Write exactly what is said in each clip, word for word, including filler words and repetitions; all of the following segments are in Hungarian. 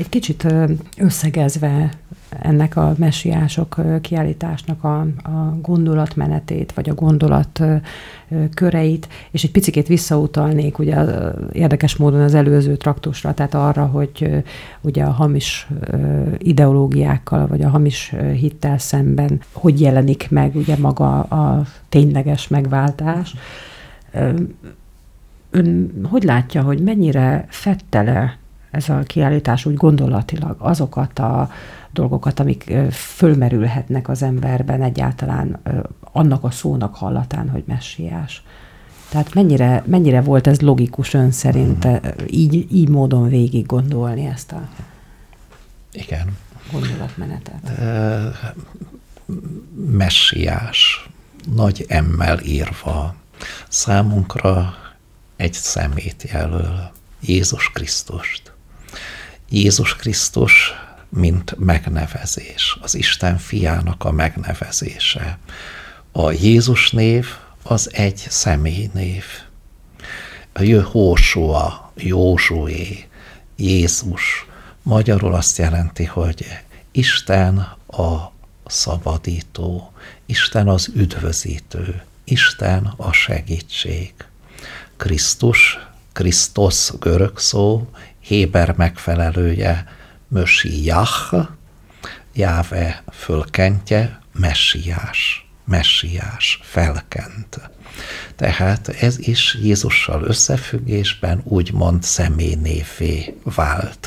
Egy kicsit összegezve ennek a messiások kiállításnak a, a gondolatmenetét, vagy a gondolat köreit, és egy picikét visszautalnék ugye érdekes módon az előző traktusra, tehát arra, hogy ugye a hamis ideológiákkal, vagy a hamis hittel szemben hogy jelenik meg ugye maga a tényleges megváltás. Ön hogy látja, hogy mennyire fedte le ez a kiállítás úgy gondolatilag azokat a dolgokat, amik fölmerülhetnek az emberben egyáltalán annak a szónak hallatán, hogy messiás? Tehát mennyire, mennyire volt ez logikus ön szerint így, így módon végig gondolni ezt a Igen. gondolatmenetet? Messiás, nagy emmel írva, számunkra egy szemét jelöl, Jézus Krisztust. Jézus Krisztus, mint megnevezés, az Isten fiának a megnevezése. A Jézus név az egy személynév. Jehósua, Józsué, Jézus, magyarul azt jelenti, hogy Isten a szabadító, Isten az üdvözítő, Isten a segítség. Krisztus, Krisztosz görög szó, héber megfelelője Mösiach, Jáve fölkentje, messiás, messiás, felkent. Tehát ez is Jézussal összefüggésben úgymond személynévé vált.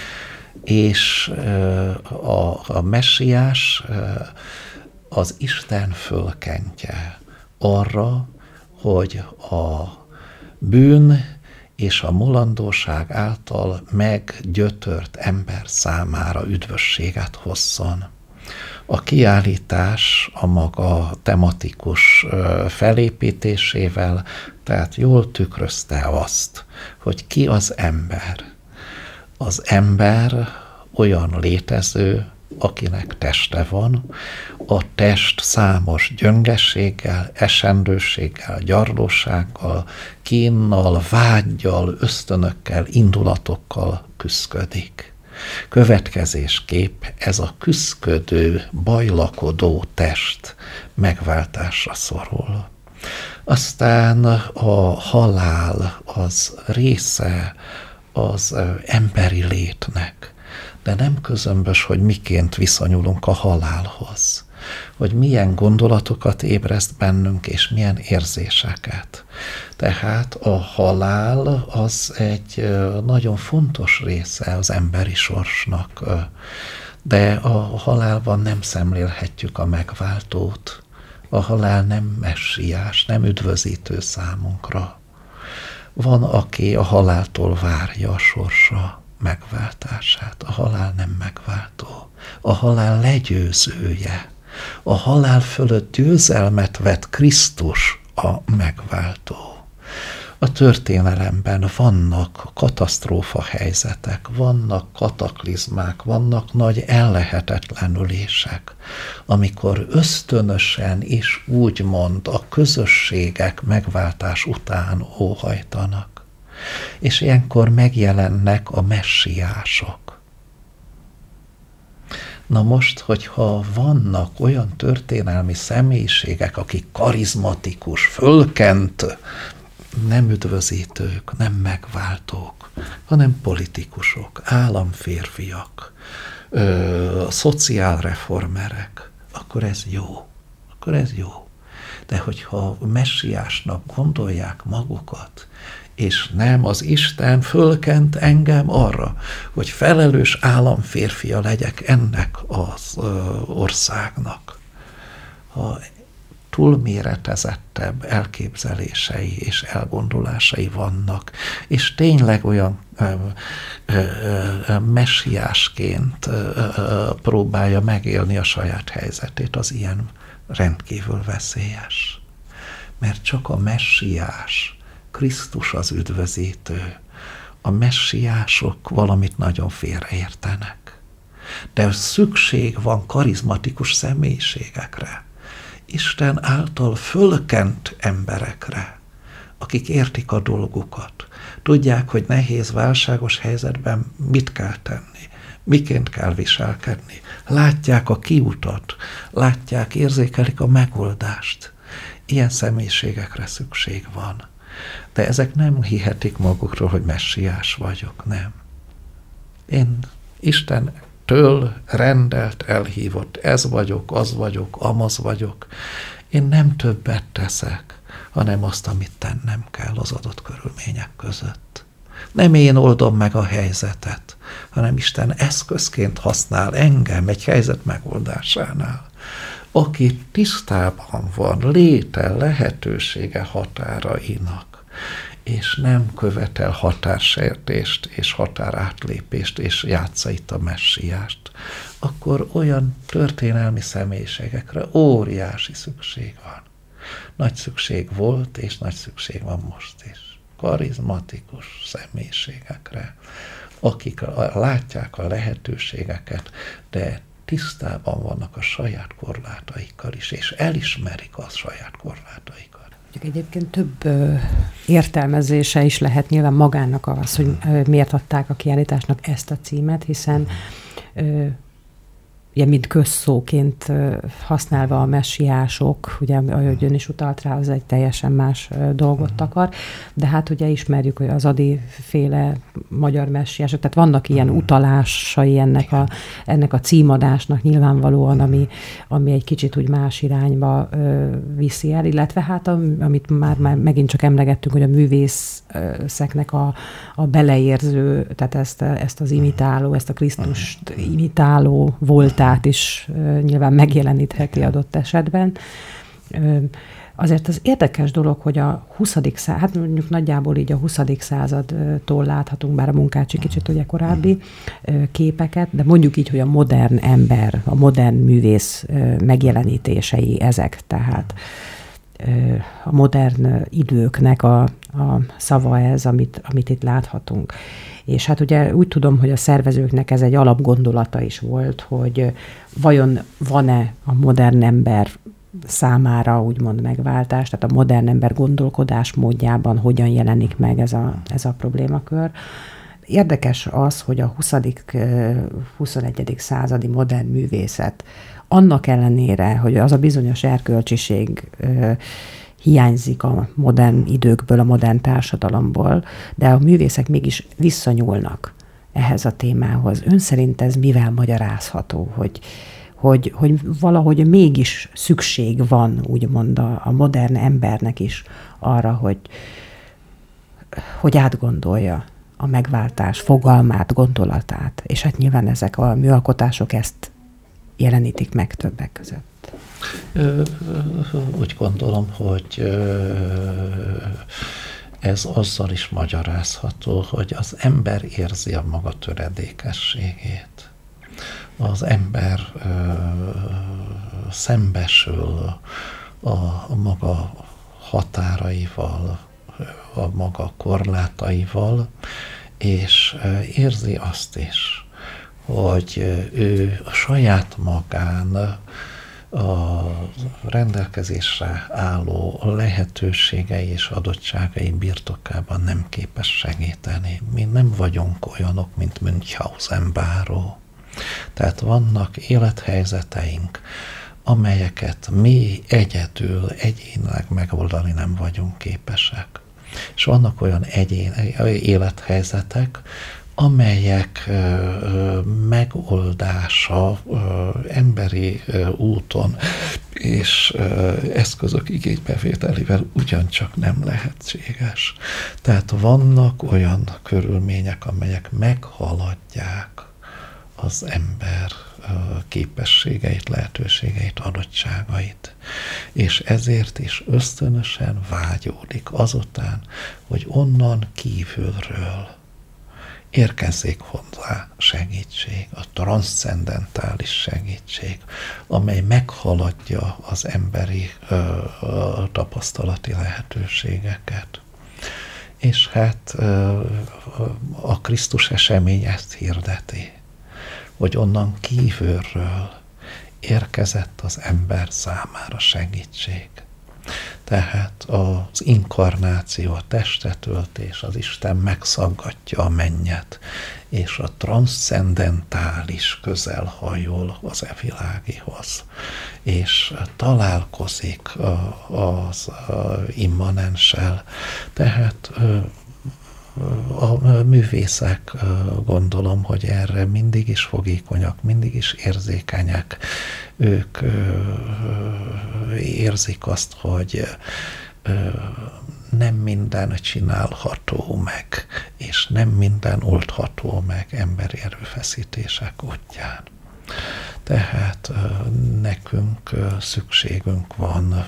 És a, a messiás az Isten fölkentje arra, hogy a bűn és a mulandóság által meggyötört ember számára üdvösséget hozzon. A kiállítás a maga tematikus felépítésével, tehát jól tükrözte azt, hogy ki az ember. Az ember olyan létező, akinek teste van, a test számos gyöngességgel, esendőséggel, gyarlósággal, kínnal, vággyal, ösztönökkel, indulatokkal küszködik. Következésképp ez a küszködő, bajlakodó test megváltásra szorul. Aztán a halál az része az emberi létnek, de nem közömbös, hogy miként viszonyulunk a halálhoz, hogy milyen gondolatokat ébreszt bennünk, és milyen érzéseket. Tehát a halál az egy nagyon fontos része az emberi sorsnak, de a halálban nem szemlélhetjük a megváltót. A halál nem messiás, nem üdvözítő számunkra. Van, aki a haláltól várja a sorsa megváltását. A halál nem megváltó. A halál legyőzője. A halál fölött győzelmet vett Krisztus, a megváltó. A történelemben vannak katasztrófa helyzetek, vannak kataklizmák, vannak nagy ellehetetlenülések, amikor ösztönösen is úgymond a közösségek megváltás után óhajtanak. És ilyenkor megjelennek a messiások. Na most, hogyha vannak olyan történelmi személyiségek, akik karizmatikus, fölkent, nem üdvözítők, nem megváltók, hanem politikusok, államférfiak, ö, szociálreformerek, akkor ez jó, akkor ez jó. De hogyha messiásnak gondolják magukat, és nem az Isten fölkent engem arra, hogy felelős államférfia legyek ennek az ö, országnak. Ha túlméretezettebb elképzelései és elgondolásai vannak, és tényleg olyan ö, ö, ö, messiásként ö, ö, próbálja megélni a saját helyzetét, az ilyen rendkívül veszélyes. Mert csak a messiás, Krisztus az üdvözítő, a messiások valamit nagyon félreértenek. De szükség van karizmatikus személyiségekre, Isten által fölkent emberekre, akik értik a dolgukat, tudják, hogy nehéz, válságos helyzetben mit kell tenni, miként kell viselkedni. Látják a kiutat, látják, érzékelik a megoldást. Ilyen személyiségekre szükség van. De ezek nem hihetik magukról, hogy messiás vagyok, nem. Én Istentől rendelt, elhívott, ez vagyok, az vagyok, amaz vagyok. Én nem többet teszek, hanem azt, amit tennem kell az adott körülmények között. Nem én oldom meg a helyzetet, hanem Isten eszközként használ engem egy helyzet megoldásánál. Aki tisztában van léte, lehetősége határainak, és nem követel határsértést és határátlépést, és játsza itt a messiást, akkor olyan történelmi személyiségekre óriási szükség van. Nagy szükség volt, és nagy szükség van most is. Karizmatikus személyiségekre, akik látják a lehetőségeket, de tisztában vannak a saját korlátaikkal is, és elismerik a saját korlátaikat. Egyébként több ö, értelmezése is lehet nyilván magának az, hogy ö, miért adták a kiállításnak ezt a címet, hiszen ö, ugye mind közszóként ö, használva a messiások, ugye ahogy ön is utalt rá, az egy teljesen más ö, dolgot akar, de hát ugye ismerjük, hogy az Ady féle magyar messiások, tehát vannak ilyen utalásai ennek a, ennek a címadásnak nyilvánvalóan, ami, ami egy kicsit úgy más irányba ö, viszi el, illetve hát a, amit már, már megint csak emlegettünk, hogy a művészeknek a, a beleérző, tehát ezt, ezt az imitáló, ezt a Krisztust imitáló voltát is ö, nyilván megjelenítheti adott esetben. Ö, Azért az érdekes dolog, hogy a huszadik század, hát mondjuk nagyjából így a huszadik századtól láthatunk, bár a Munkácsi kicsit ugye korábbi képeket, de mondjuk így, hogy a modern ember, a modern művész megjelenítései ezek, tehát a modern időknek a, a szava ez, amit, amit itt láthatunk. És hát ugye úgy tudom, hogy a szervezőknek ez egy alapgondolata is volt, hogy vajon van-e a modern ember számára úgymond megváltás, tehát a modern ember gondolkodás módjában hogyan jelenik meg ez a, ez a problémakör. Érdekes az, hogy a huszadik huszonegyedik századi modern művészet annak ellenére, hogy az a bizonyos erkölcsiség hiányzik a modern időkből, a modern társadalomból, de a művészek mégis visszanyúlnak ehhez a témához. Ön szerint ez mivel magyarázható, hogy Hogy, hogy valahogy mégis szükség van, úgymond a, a modern embernek is arra, hogy, hogy átgondolja a megváltás fogalmát, gondolatát. És hát nyilván ezek a műalkotások ezt jelenítik meg többek között. Úgy gondolom, hogy ez azzal is magyarázható, hogy az ember érzi a maga töredékességét. Az ember ö, szembesül a, a maga határaival, a maga korlátaival, és érzi azt is, hogy ő a saját magán a rendelkezésre álló lehetőségei és adottságai birtokában nem képes segíteni. Mi nem vagyunk olyanok, mint Münchhausen báró. Tehát vannak élethelyzeteink, amelyeket mi egyedül, egyénileg megoldani nem vagyunk képesek. És vannak olyan egyén, élethelyzetek, amelyek ö, megoldása ö, emberi ö, úton és ö, eszközök igénybevételével ugyancsak nem lehetséges. Tehát vannak olyan körülmények, amelyek meghaladják az ember képességeit, lehetőségeit, adottságait. És ezért is ösztönösen vágyódik azután, hogy onnan kívülről érkezzék hozzá segítség, a transzcendentális segítség, amely meghaladja az emberi ö, ö, tapasztalati lehetőségeket. És hát ö, a Krisztus esemény ezt hirdeti, hogy onnan kívülről érkezett az ember számára segítség. Tehát az inkarnáció, a testetöltés, az Isten megszaggatja a mennyet, és a transzcendentális közel hajol az e világihoz, és találkozik az immanenssel. Tehát a művészek, gondolom, hogy erre mindig is fogékonyak, mindig is érzékenyek. Ők érzik azt, hogy nem minden csinálható meg, és nem minden oldható meg emberi erőfeszítések útján. Tehát nekünk szükségünk van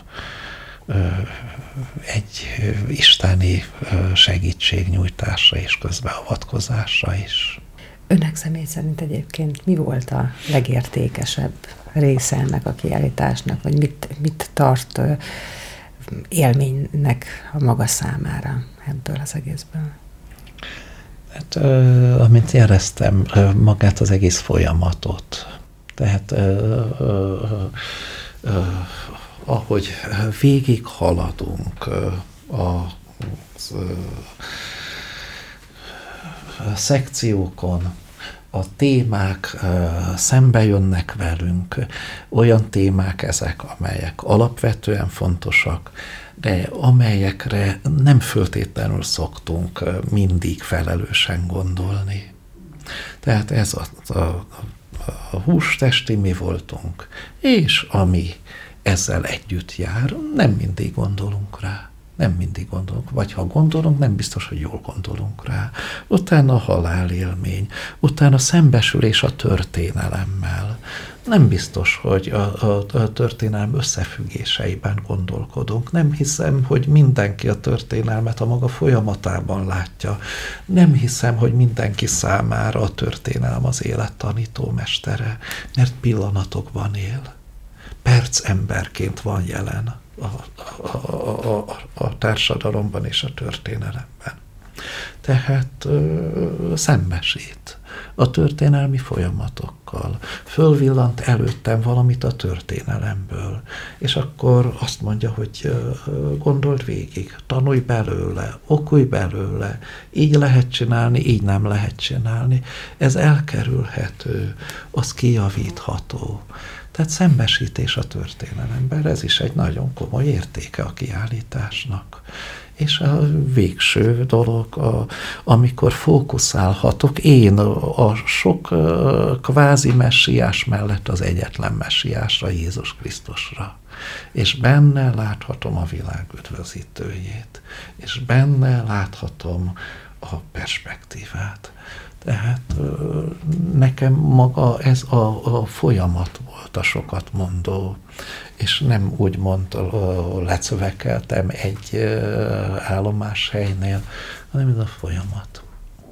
egy isteni segítségnyújtásra és közbeavatkozásra is. Önnek személy szerint egyébként mi volt a legértékesebb része ennek a kiállításnak, vagy mit, mit tart élménynek a maga számára ebből az egészből? Hát, amint éreztem, magát az egész folyamatot. Tehát ahogy végig haladunk a szekciókon, a témák szembe jönnek velünk, olyan témák ezek, amelyek alapvetően fontosak, de amelyekre nem föltétlenül szoktunk mindig felelősen gondolni. Tehát ez a, a, a hústesti mi voltunk, és ami ezzel együtt jár, nem mindig gondolunk rá. Nem mindig gondolunk, vagy ha gondolunk, nem biztos, hogy jól gondolunk rá. Utána a halálélmény, utána a szembesülés a történelemmel. Nem biztos, hogy a, a, a történelem összefüggéseiben gondolkodunk. Nem hiszem, hogy mindenki a történelmet a maga folyamatában látja. Nem hiszem, hogy mindenki számára a történelem az élet tanítómestere, mert pillanatokban él. Perc emberként van jelen a, a, a, a társadalomban és a történelemben. Tehát ö, szembesít a történelmi folyamatokkal. Fölvillant előttem valamit a történelemből, és akkor azt mondja, hogy ö, gondold végig, tanulj belőle, okulj belőle, így lehet csinálni, így nem lehet csinálni. Ez elkerülhető, az kijavítható. Tehát szembesítés a történelemben, ez is egy nagyon komoly értéke a kiállításnak. És a végső dolog, a, amikor fókuszálhatok én a, a sok a, kvázi messiás mellett az egyetlen messiásra, Jézus Krisztusra. És benne láthatom a világ üdvözítőjét. És benne láthatom a perspektívát. Tehát nekem maga ez a, a folyamat volt a sokat mondó, és nem úgy mondta, lecövekeltem egy állomáshelynél, hanem ez a folyamat.